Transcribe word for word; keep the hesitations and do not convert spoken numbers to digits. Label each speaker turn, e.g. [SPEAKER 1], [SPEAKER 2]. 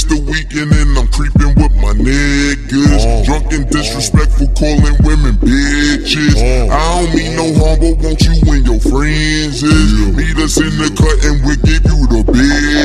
[SPEAKER 1] it's the weekend and I'm creeping with my niggas.
[SPEAKER 2] Uh,
[SPEAKER 1] Drunk and disrespectful, calling women bitches.
[SPEAKER 2] Uh,
[SPEAKER 1] I don't mean no harm, but won't you and your friends is?
[SPEAKER 2] Yeah.
[SPEAKER 1] Meet us in the cut and we'll give you the bid.